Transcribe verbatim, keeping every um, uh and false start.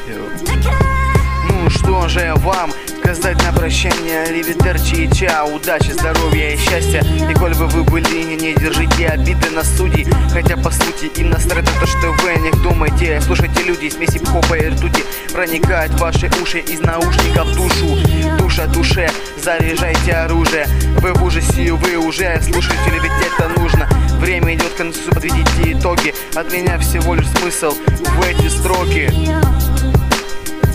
Ну что же вам сказать на прощание? Ривидерчи и ча, удачи, здоровья и счастья. И коль бы вы были, не держите обиды на судей. Хотя по сути им насрать на то, что вы о них думаете. Слушайте, люди, смеси хопа и ртути проникает в ваши уши из наушников в душу. Душа душе, заряжайте оружие. Вы в ужасе, вы уже слушаете, ведь это нужно. Время идет к концу, подведите итоги. От меня всего лишь смысл в эти строки.